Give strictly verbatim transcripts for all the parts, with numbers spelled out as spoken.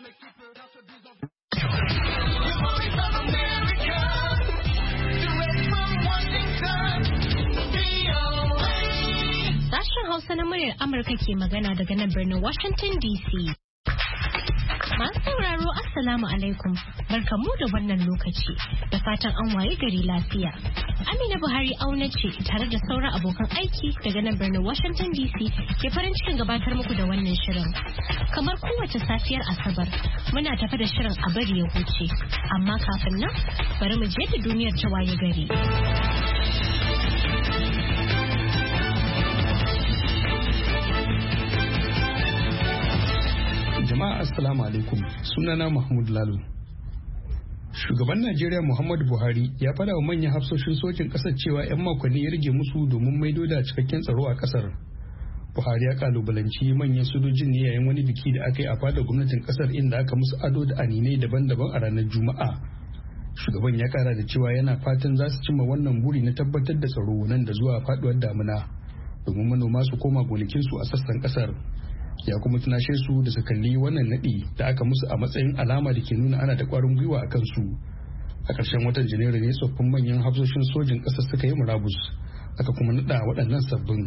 Sashen Hausa na muryar Amurka ke magana daga nan birnin Washington D C. Masu sauraro Assalamu alaikum, barkamu da wannan lokaci da fatan an waye gari lafiya. Amina Buhari auna ce tare da sauran abokan aiki daga nan birnin Washington D C ke farin cikin gabatar muku da wannan shirin. Kamar kowace safiyar Asabar, muna tafi da shirin a bari ya huce, amma kafin nan bari mu je da duniyar ta waye gari. Jama'a assalamu alaikum, sunana Mahmud Lalo. Shugaban Najeriya Muhammadu Buhari ya fada wa manyan hafsoshin sojin ƙasar cewa 'yan makonni ya rage musu domin maido da cikakken tsaro a ƙasar. Buhari ya kalubalanci manyan sojojin ne yayin wani biki da aka yi a fadar gwamnatin ƙasar inda aka musu ado da aninai daban-daban a ranar Juma'a. Shugaban ya kara da cewa yana fatan za su cimma wannan buri na tabbatar da tsaro nan da zuwa faduwar damuna domin manoma su koma gonakinsu a sassan ƙasar. Ya kuma tunashe su da su kalli wannan nadi da aka musu a matsayin alama da ke nuna ana da kwarin gwiwa a kansu. A ƙarshen watan Janairu ne tsoffin manyan hafsoshin sojin ƙasar suka yi murabus, aka kuma nada waɗannan sabbin.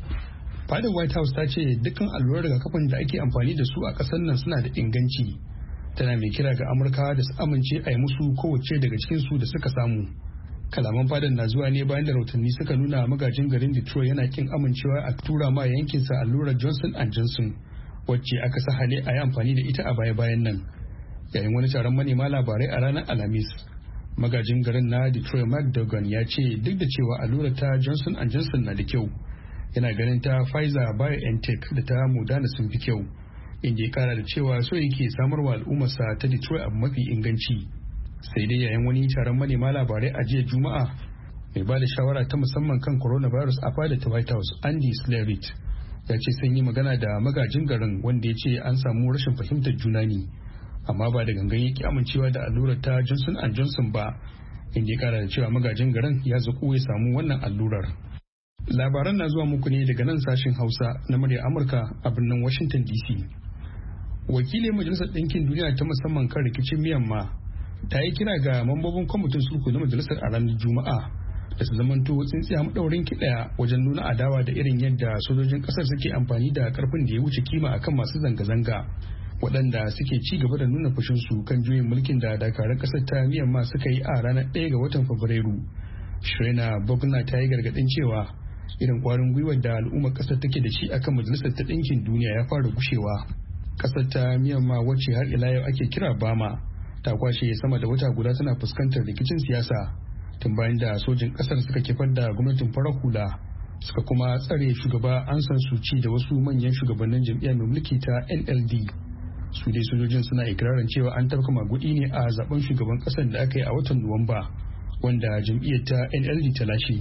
Fadar White House ta ce dukkan allurar rigakafin da ake amfani da su a ƙasar nan suna da inganci. Tana mai kira ga Amurka da su amince a yi musu kowace daga cikin su da suka samu. Kalaman fadar na zuwa ne bayan da rahotanni suka nuna magajin garin Detroit yana kin amincewa a tura ma yankinsa allurar Johnson and Johnson wacce aka sa hale a yi amfani da ita a baya-bayan nan. Yayin wani taron manema labarai a ranar Alhamis, magajin garin na Detroit Mark Duggan ya ce duk da cewa allurar ta Johnson and Johnson na da kyau, yana ganin ta Pfizer BioNTech da ta Moderna sun fi kyau, inda ya kara da cewa so yake samarwa al'ummarsa ta Detroit abu mafi inganci. Sai dai yayin wani taron manema labarai a jiya Juma'a, mai ba da shawara ta musamman kan coronavirus a fadar ta White House Andy Slavitt ya ce sun yi magana da magajin garin wanda ya ce an samu rashin fahimtar juna ne, amma ba da gangan yake amincewa da allurar ta Johnson and Johnson ba, inda ya kara da cewa magajin garin ya zaƙo ya samu wannan allurar. Labaran na zuwa muku ne daga nan sashen Hausa na muryar Amurka a birnin Washington D C. Wakilin Majalisar Ɗinkin Duniya ta musamman kan rikicin Myanmar ta yi kira ga mambobin kwamitin sulhu na majalisar a ranar Juma'a da su zamanto tsintsiya maɗaurin ki ɗaya wajen nuna adawa da irin yadda sojojin ƙasar suke amfani da ƙarfin da ya wuce kima akan masu zanga-zanga waɗanda suke ci gaba da nuna fushinsu kan juyin mulkin da dakarun ƙasar ta Myanmar suka yi a ranar ɗaya ga watan Fabrairu. Shirena Bogna ta yi gargaɗin cewa irin ƙwarin gwiwar da al'ummar ƙasar take da shi akan majalisar ta ɗinkin duniya ya fara gushewa. Ƙasar ta Myanmar wacce har ila yau ake kira Bama ta kwashe sama da wata guda tana fuskantar rikicin siyasa tun bayan da sojin kasar suka kifar da gwamnatin farar hula suka kuma tsare shugaba Aung San Suu Kyi da wasu manyan shugabannin jam'iyyar mai mulki ta N L D. Su dai sojojin suna ikirarin cewa an tafka magudi ne a zaben shugaban kasar da aka yi a watan Nuwamba wanda jam'iyyar ta N L D ta lashe.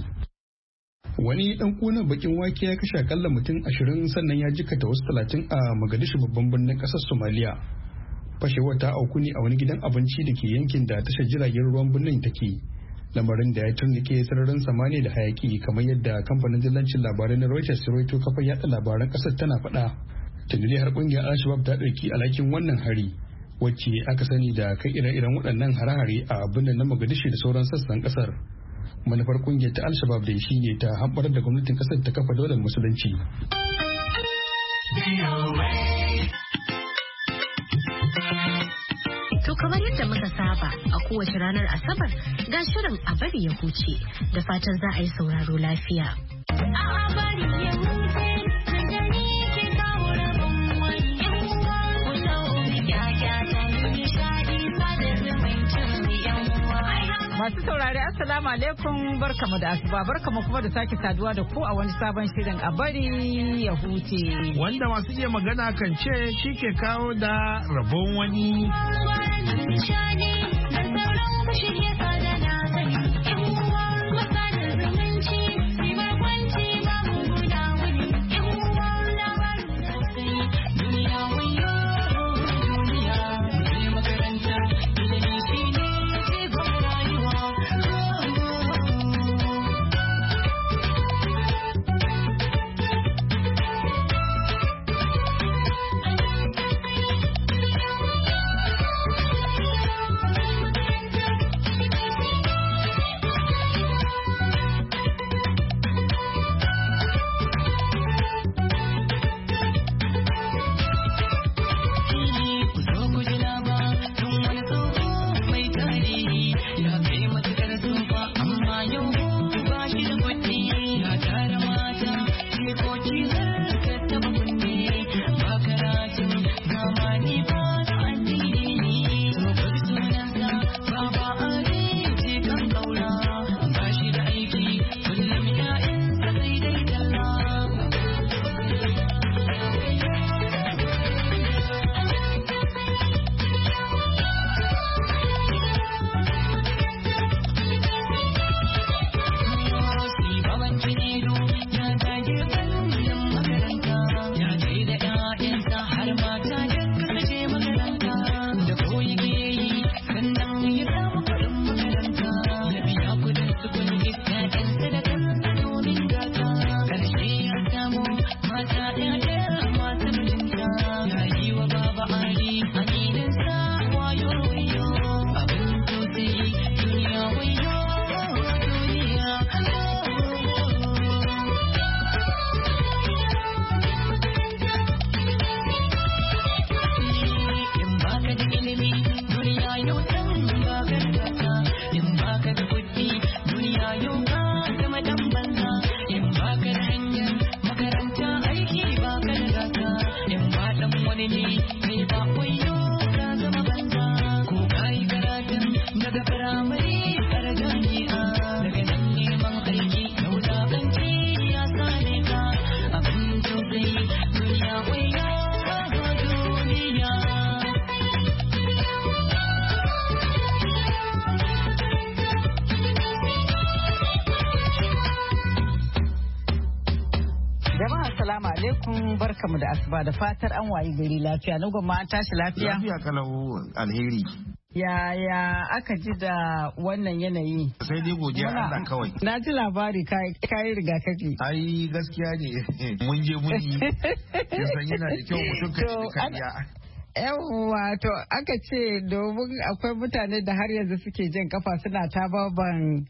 Wani dan kunan bakin wake ya kashe akalla mutum ashirin sannan ya jikkata wasu talatin a Mogadishu babban birnin kasar Somalia. Fashewar ta auku ne a wani gidan abinci da ke yankin da tashar jiragen ruwan birnin take, lamarin da ya turnike sararin samani da hayaki kamar yadda kamfanin dillancin labarai na Reuters rawaito kafar yada labaran kasar tana faɗa. Tuni har kungiyar Al-Shabaab ta ɗauki alhakin wannan hari, wacce aka sani da kai ire-iren waɗannan hare-hare a birnin na Mogadishu da sauran sassan kasar. Manufar kungiyar ta Al-Shabaab da shi ne ta hamɓar da gwamnatin kasar ta kafa daular musulunci. To kamar yadda muka saba a kowace ranar Asabar ga shirin a bari ya huce da fatan za a yi sauraro lafiya. A bari ya huce da ni ke kawo rabon wani yanwa ku sau ya ta nishadi fadar zumuncin yanwa. Masu saurari Assalamu alaikum, barkamu da asuba, barkamu kuma da sake saduwa da ku a wani sabon shirin a bari ya huce. Wanda masu iya magana kan ce shi ke kawo da rabon wani. alaikum barkamu da asuba da fatar an wayi gari lafiya. Na gwamma an tashi lafiya? Lafiya kalau alheri. Yaya aka ji da wannan yanayi? Sai dai godiya Allah kawai. Na ji labari kayi rigakafi. Ai gaskiya ne mun je mun yi. Kin san yana da kyau mutum ka ci kariya. Yawwa to aka ce domin akwai mutane da har yanzu suke jan kafa suna ta baban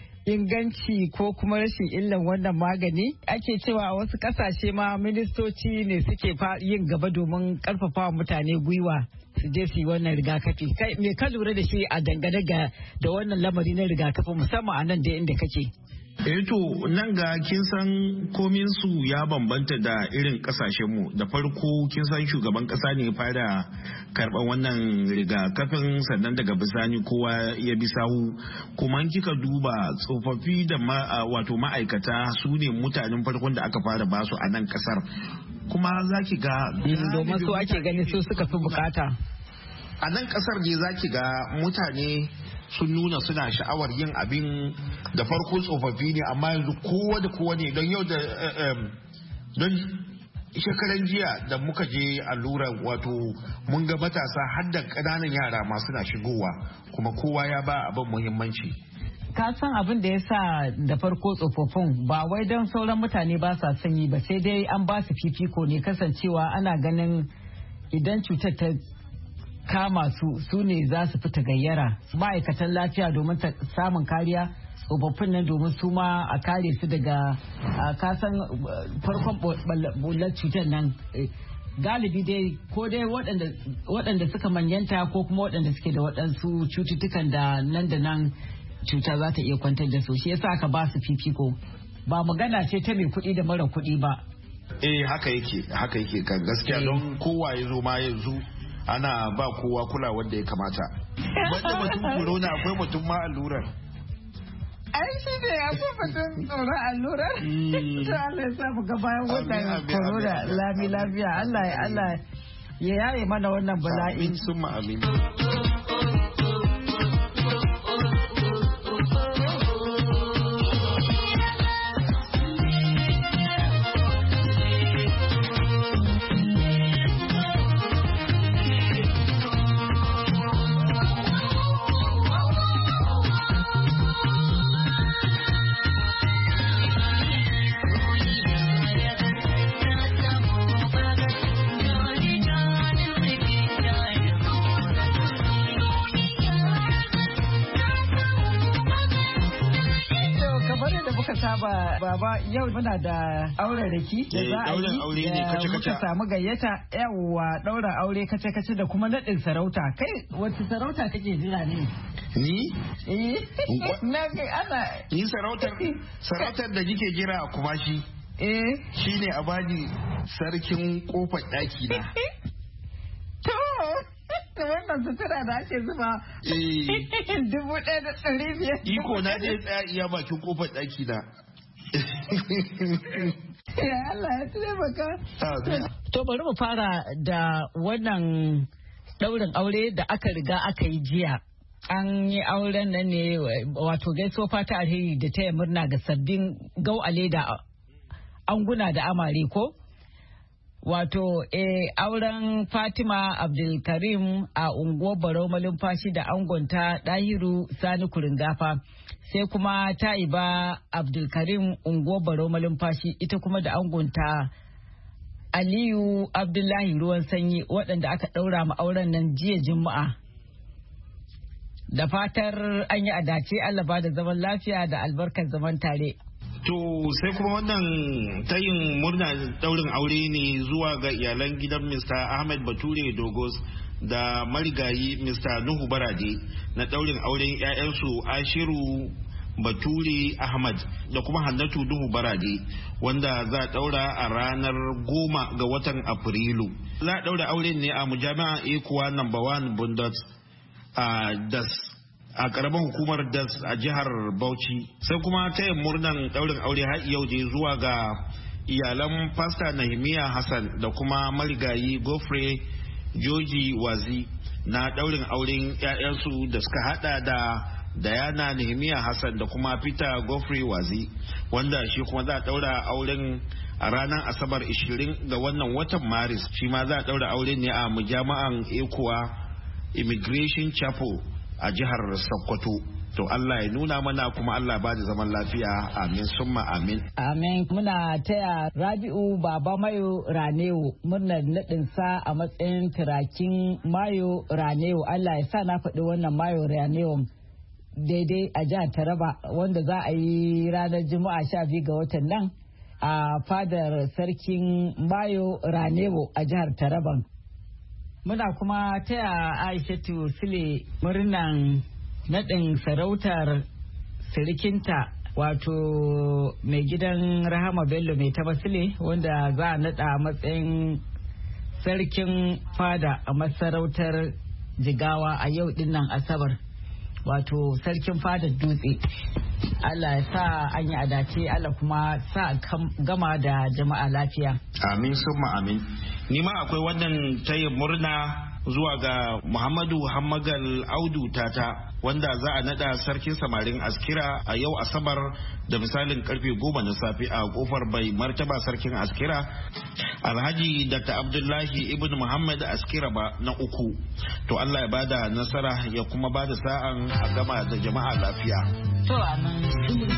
inganci ko kuma rashin illan wannan magani ake cewa a wasu kasashe ma ministoci ne suke yin gaba domin karfafa mutane gwiwa su je su yi wannan rigakafi. Kai me ka lura da shi a dangane ga da wannan lamari na rigakafi musamman a nan da inda kake? Eh to nan ga kin san komin su ya bambanta da irin kasashen mu. Da farko kin san shugaban kasa ne fara karban wannan rigakafin, sannan daga bisani kowa ya bi sahu. Kuma kika duba tsofaffi da ma, wato ma'aikata su ne mutanen farkon da aka fara basu a nan kasar. Kuma zaki ga domin su ake gani su suka fi bukata. A nan kasar ne zaki ga mutane sun nuna suna sha'awar yin abin. Da farko tsofaffi ne amma yanzu kowa da kowa ne don yau da don shekaran jiya da muka je allura wato mun ga matasa har da ƙananan yara ma suna shigowa kuma kowa ya ba abin muhimmanci. Ka san abin da ya sa da farko tsofaffin ba wai don sauran mutane ba sa sanyi ba, sai dai an ba su fifiko ne kasancewa ana ganin idan cutar ta kama su su ne za su fita gayyara ma'aikatan lafiya domin samun kariya, tsofaffin nan domin su ma a kare su daga kasan farkon bullar cutar nan. Galibi dai ko dai waɗanda suka manyanta ko kuma waɗanda suke da waɗansu cututtukan da nan da nan cuta za ta iya kwantar da su, shi yasa aka ba su fifiko. Ba magana ce ta mai kuɗi da mara kuɗi ba. Eh haka yake haka yake kan gaskiya don kowa ya zo ma yanzu ana ba kowa kula wanda ya kamata. Wanda mutum corona akwai mutum ma allurar. Ai shi ne akwai mutum tsoron allurar. To Allah ya sa mu ga bayan wannan corona lami lafiya. Allah ya Allah ya yaye mana wannan bala'i. Amin summa amin. Baba yau muna da auren raki da za a yi da muka samu gayyata yawa ɗaurin aure kace-kace da kuma naɗin sarauta. Kai wata sarauta kake jira ne? Ni? Eh. Na ga ana. Ni sarautar sarautar da kike jira a Kumashi. Eh. Shine a bani sarkin kofar ɗaki na. To. Da wannan sutura da ake zuba dubu ɗaya da ɗari biyar. Iko na je tsaya iya bakin kofar ɗaki na. Ya Allah ya taimaka. To bari mu fara da wannan ɗaurin aure da aka riga aka yi jiya. An yi auren nan ne wato gaisuwa fata alheri da taya murna ga sabbin gau'ale da anguna da amare ko? Wato eh, auren Fatima Abdulkarim a unguwar Barau Malumfashi da angonta Dahiru Sani Kuringafa, sai kuma Taiba Abdulkarim unguwar Barau Malumfashi ita kuma da angonta Aliyu Abdullahi Ruwan Sanyi waɗanda aka ɗaura ma auren nan jiya Juma'a. Da fatar an yi adace Allah ba da zaman lafiya da albarkar zaman tare. To sai kuma wannan tayin murna daurin aure ne zuwa ga iyalan gidan Mister Ahmed Bature Dogos da marigayi Mister Nuhu Barade na daurin auren 'ya'yansu Ashiru Bature Ahmad da kuma Hannatu Nuhu Barade wanda za a daura a ranar goma ga watan Afrilu. Za a daura auren ne a mujami'a Ekuwa number one Bundat a Das a karamar hukumar das a jihar Bauchi. Sai kuma taya murnan daurin aure har yau da zuwa ga iyalan Pastor Nahimiya Hassan da kuma marigayi Gofre Joji Wazi na daurin auren 'ya'yansu da suka hada da Diana Nahimiya Hassan da kuma Peter Gofre Wazi wanda shi kuma za a daura auren a ranar asabar ishirin ga wannan watan maris shi ma za a daura aure ne a mujama'an ekuwa immigration chapel a jihar sokoto. To Allah ya nuna mana kuma Allah ba da zaman lafiya, amin summa amin. Amin. Muna taya Rabi'u Baba Mayo Ranewo murnar naɗinsa a matsayin turakin Mayo Ranewo. Allah ya sa na faɗi wannan Mayo Ranewo daidai a jihar Taraba, wanda za a yi ranar Juma'a sha biyu ga watan nan a fadar sarkin Mayo Ranewo a jihar Taraban. Muna kuma taya Aishatu Sule murnan naɗin sarautar sirikinta wato mai gidan Rahama Bello mai tabasile, wanda za a naɗa matsayin sarkin fada a masarautar Jigawa a yau dinnan Asabar, wato sarkin fadar Dutse. Allah ya sa an yi adace, Allah kuma sa gama da jama'a lafiya. Amin summa amin. Ni ma akwai wannan tayin murna zuwa ga Muhammadu Hammagal Audu Tata, wanda za a nada sarkin samarin Askira a yau Asabar da misalin karfe goma na safe a kofar bai martaba sarkin Askira Alhaji Dr. Abdullahi Ibn Muhammad Askira ba na uku. To Allah ya bada nasara ya kuma bada sa'an a gama da jama'a lafiya. To amin.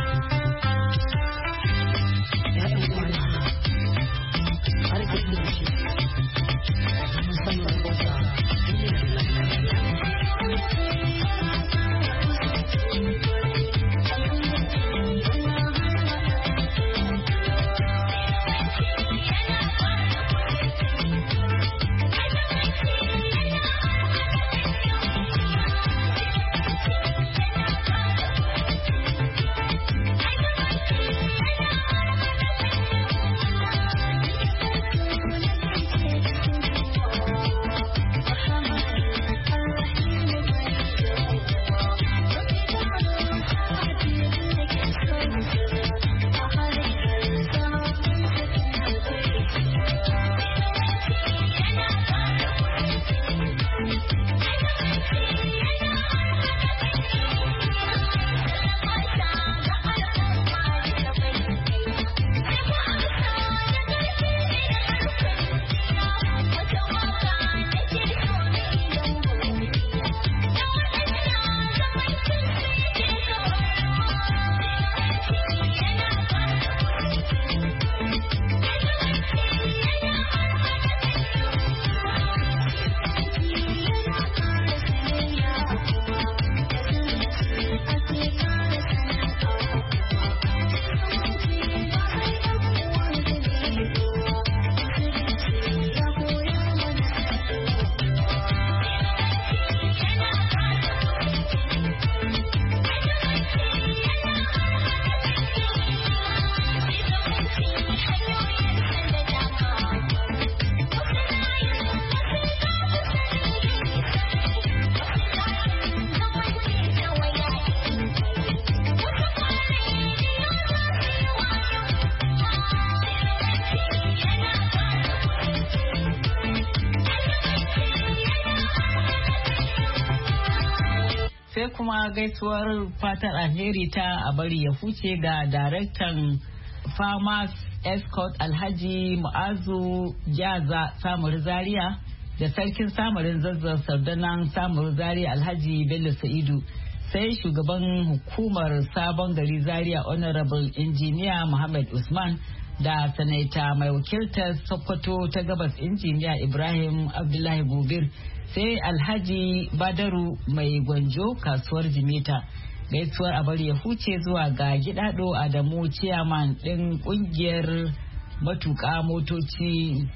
sai kuma gaisuwar fatar alheri ta a bari ya huce ga daraktan farmers escort Alhaji Mu'azu Jaza Samur Zaria da sarkin samarin zazzar sardanan Samur Zaria Alhaji Bello Sa'idu, sai shugaban hukumar sabon gari Zaria Honorable Engineer Muhammad Usman da sanata mai wakiltar Sokoto ta gabas Injiniya Ibrahim Abdullahi Gobir, sai Alhaji Badaru mai gwanjo kasuwar Jimeta. Gaisuwar abar ya huce zuwa ga Gidado Adamu Chairman ɗin ƙungiyar matuƙa motoci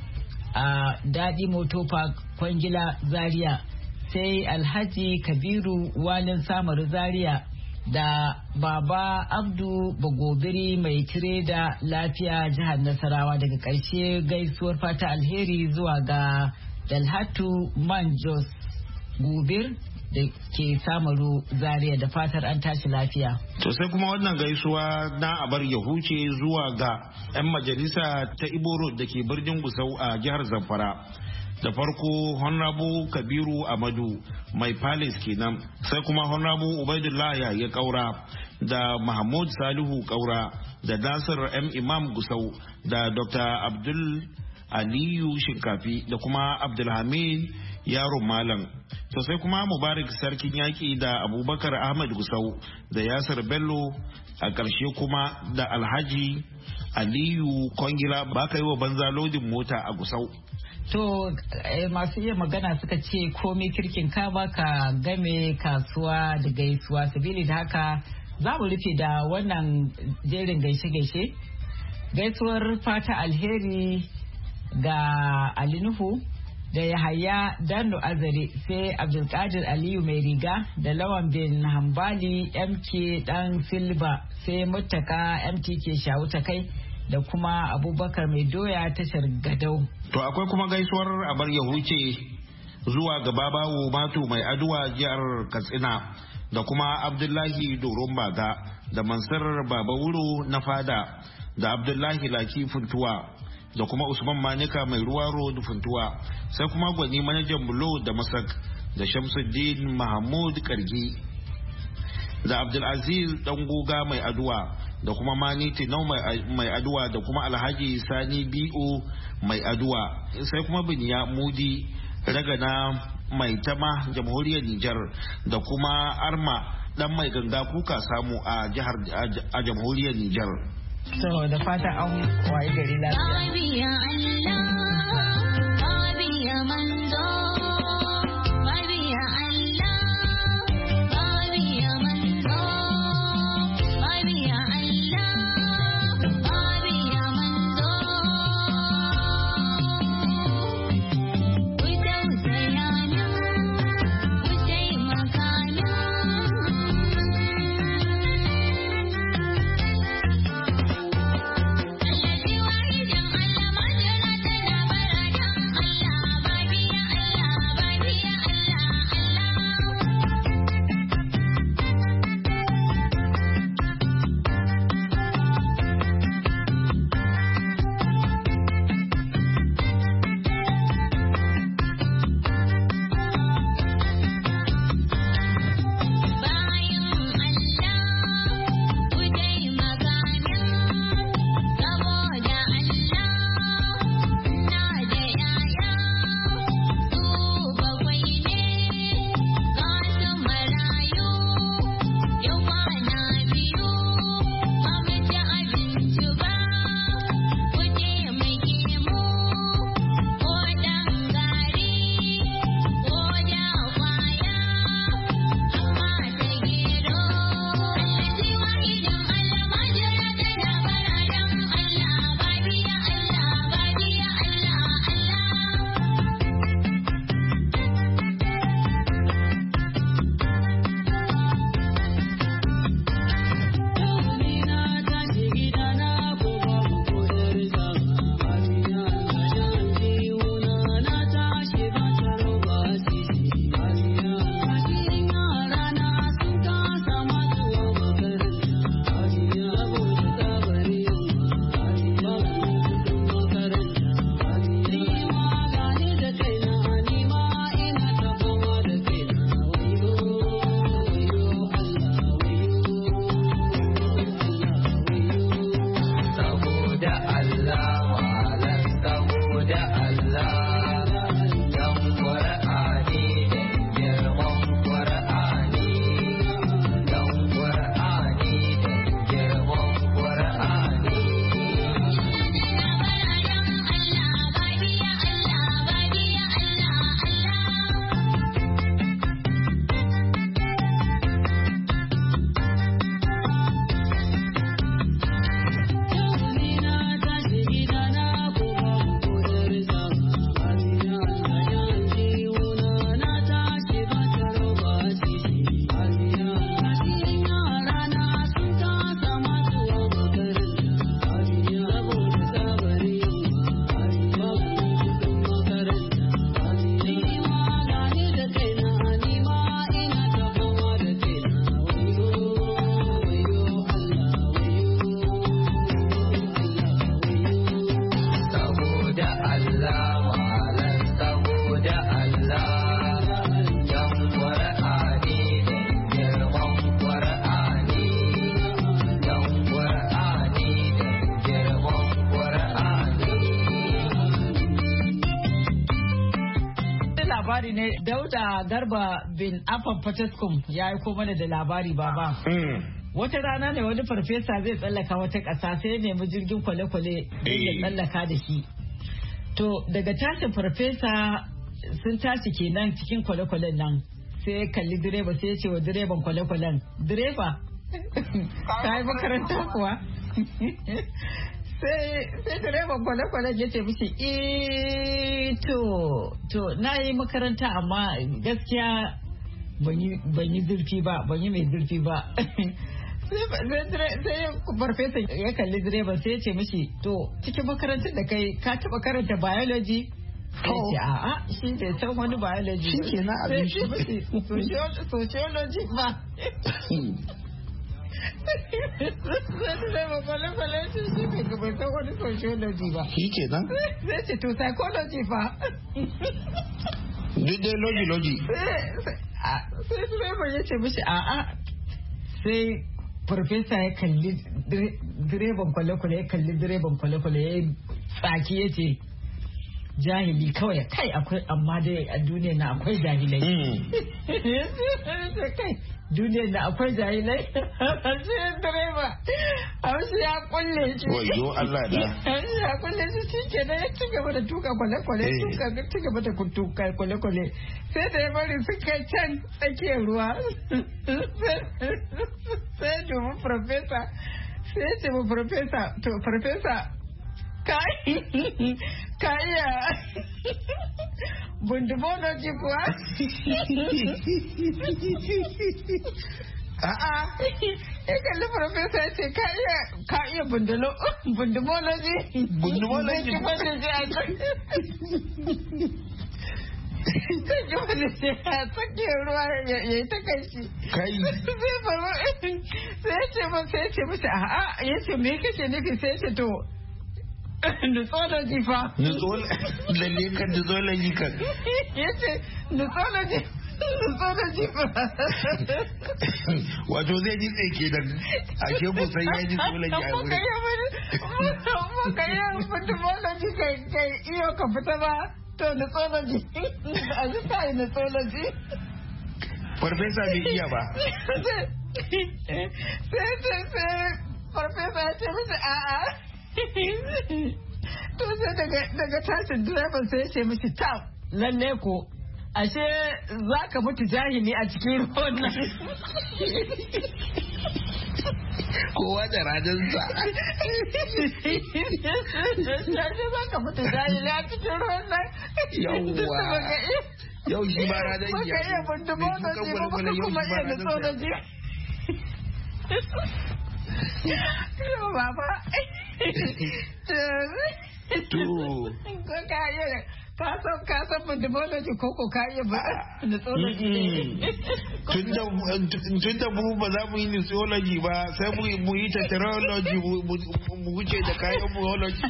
a Daɗi Moto Park Kwangila Zaria, sai Alhaji Kabiru Walin Samar Zaria da Baba Abdu Bagobiri mai tire da lafiya jihar Nasarawa. Daga ƙarshe gaisuwar fata alheri zuwa ga Dalhatu Manjos Gobir da ke Samaru Zaria, da fatar an tashi lafiya. To sai kuma wannan gaisuwa na abar ya huce zuwa ga 'yan majalisa ta Iboro da ke birnin Gusau a jihar Zamfara. Da farko Honorable Kabiru Amadu mai palace kenan, sai kuma Honorable Ubaidullah ya kaura da Mahmud Salihu kaura da Nasir M Imam Gusau da Dr Abdul Aliyu Shinkafi da kuma Abdulhamid Yaron Malam. To sai kuma Mubarak Sarkin Yaki da Abubakar Ahmad Gusau da Yasir Bello, a ƙarshe kuma da Alhaji Aliyu Kwangila ba ka yi wa banza lodin mota a Gusau. To masu iya magana suka ce komai kirkin ka baka game kasuwa da gaisuwa, sabili da haka za mu rufe da wannan jerin gaishe-gaishe. Gaisuwar fata alheri ga Alinuhu da Yahaya Dano Azare, sai Abdulkadir Aliyu Mai Riga da Lawan bin Hambali M K Dan Silva, sai Muttaka M T K Shawuta kai da kuma Abubakar Mai Doya tashar Gadau. To akwai kuma gaisuwar abar ya huce zuwa ga Babawo Matu Mai Aduwa jihar Katsina da kuma Abdullahi Doron Baga da Mansur Baba Wuro na Fada da Abdullahi Laki Funtuwa da kuma Usman Manika Mai Ruwa Road Funtuwa, sai kuma Gwani Manajan Bulo da Masak da Shamsuddin Mahmud Kargi da Abdulaziz Dangoga Mai Aduwa da kuma Mani Tinau Mai Aduwa da kuma Alhaji Sani Bi'o Mai Aduwa, sai kuma Biniya Mudi Ragana Mai Tama Jamhuriyar Nijar da kuma Arma Dan Mai Ganga Kuka Samu a jihar a Jamhuriyar Nijar. So da fata an waye gari lafiya. labari ne Dauda Garba bin Afan Fataskum ya yi ko mana da labari baba. Wata rana ne wani farfesa zai tsallaka wata ƙasa sai ya nemi jirgin kwale-kwale don ya tsallaka da shi. To daga tashin farfesa sun tashi kenan cikin kwale-kwalen nan sai ya kalli direba sai ya ce wa direban kwale-kwalen, direba ka yi makaranta kuwa? sai direban kwale-kwalen ya ce mishi eh to to na yi makaranta amma gaskiya ban yi zurfi ba ban yi mai zurfi ba. sai farfesa ya kalli direban sai ya ce mishi to cikin makarantar da kai ka taba karanta biology? Ya ce a'a shi bai san wani biology shi ke na abin shi sociology ba. sai direban kwale-kwale shi shi bai san wani sociology ba. Shi ke nan? Sai ce to psychology fa. Duk dai logi logi. Sai direban ya ce mishi a'a sai farfesa ya kalli direban kwale-kwale ya kalli direban kwale-kwale ya tsaki ya ce jahili kawai kai akwai amma dai a duniya na akwai jahilai. kai duniya na akwai jahilai. shi direba haushi ya kulle shi. wayo Allah da. haushi ya kulle shi shi ke da ya ci gaba da tuka kwale-kwale tuka ci gaba da tuka kwale-kwale sai da ya bari su kai can tsakiyar ruwa. sai domin farfesa sai ya ce mu farfesa to farfesa ka iya bundumology kuwa? A'a. Ya kalli farfesa ya ce ka iya bundumology? Bundumology? Sai ji wani ce a tsakiyar ruwa ya yi ta kai shi. Kai. Sai ya ce masa ya ce masa a'a ya ce me kake nufi sai ya ce to nutsologgy fa. Lalle kan nutsologgy kan. Ya ce nutsologgy nutsologgy fa. Wato zai ji tsaye da ake kusan ya ji nutsologgy a wurin. Muka yi nutsologgy kai iyo ka fita ba. To nutsologgy. A ji ta yi nutsologgy. Farfesa bai iya ba. Sai sai sai farfesa ya ce musu a'a. To sai daga tashin direban sai ya ce mishi ta lalle ko ashe za ka mutu jahili a cikin ruwan nan. Kowa da rajansa. Ashe za ka mutu jahili a cikin ruwan nan. Yawwa. Yau shi ba rajan ya. Baka iya bundumology ba baka kuma iya nutsologgy. Yau baba. To. Ko ka iya ka san ka san bundumology ko ko ka iya ba nutsologgy ne. Tunda mu ba za mu yi nutsologgy ba sai mu yi tetralogy mu wuce da kayan biology.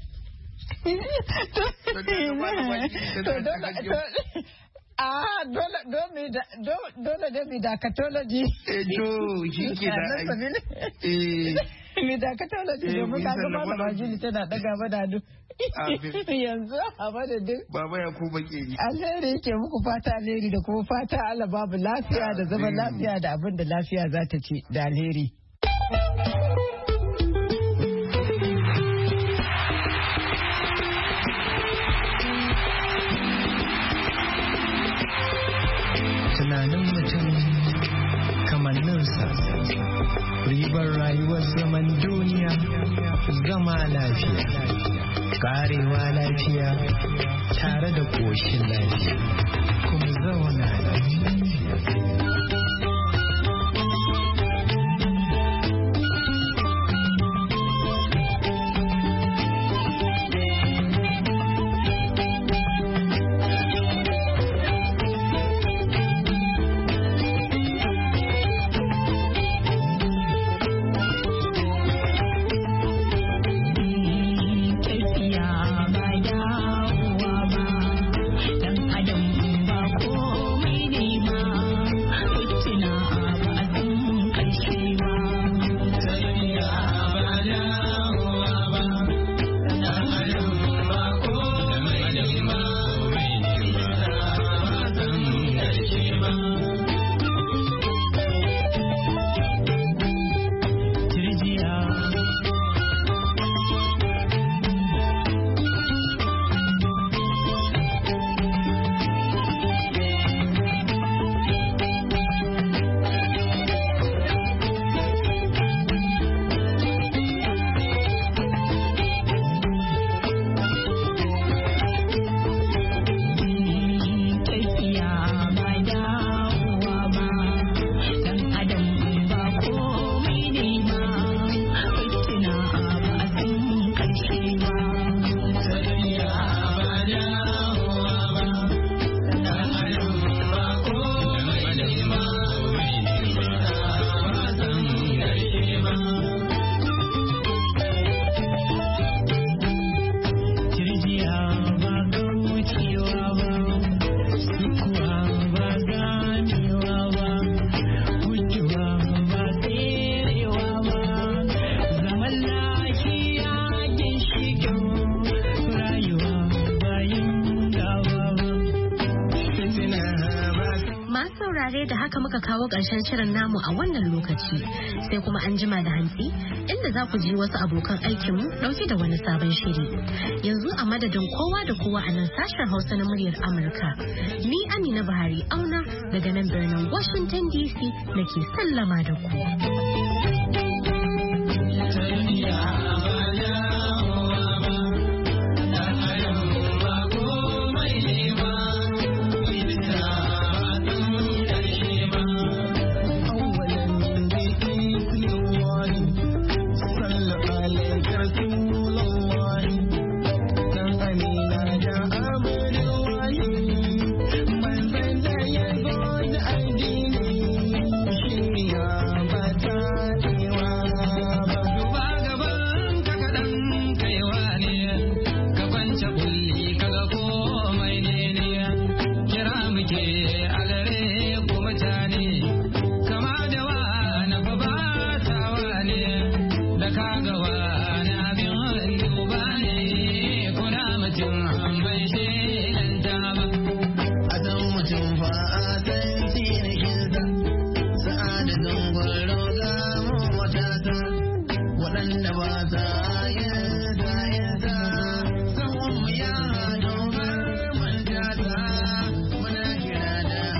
Ah, dole dole da mi dakatology. Eh, to shi ke da. Eh. Mi dakatology domin ka ga malama Juli tana daga madadu. Yanzu a madadin. Baba ya kuma ke yi. Alheri yake muku fata alheri da kuma fata Allah babu lafiya da zaman lafiya da abin da lafiya za ta ci da alheri. Tunanin mutum kamanninsa, ribar rayuwar zaman duniya, zama lafiya, karewa lafiya, tare da ƙoshin lafiya, kuma zauna lafiya. Tafiya ba dawowa ba, dan adam ba Masu saurare da haka muka kawo ƙarshen shirin namu a wannan lokaci sai kuma an jima da hantsi inda za ku ji wasu abokan aikinmu ɗauke da wani sabon shiri. Yanzu a madadin kowa da kowa a nan sashen Hausa na muryar Amurka. Ni Amina Buhari Auna daga nan birnin Washington D C nake sallama da ku. Kira muke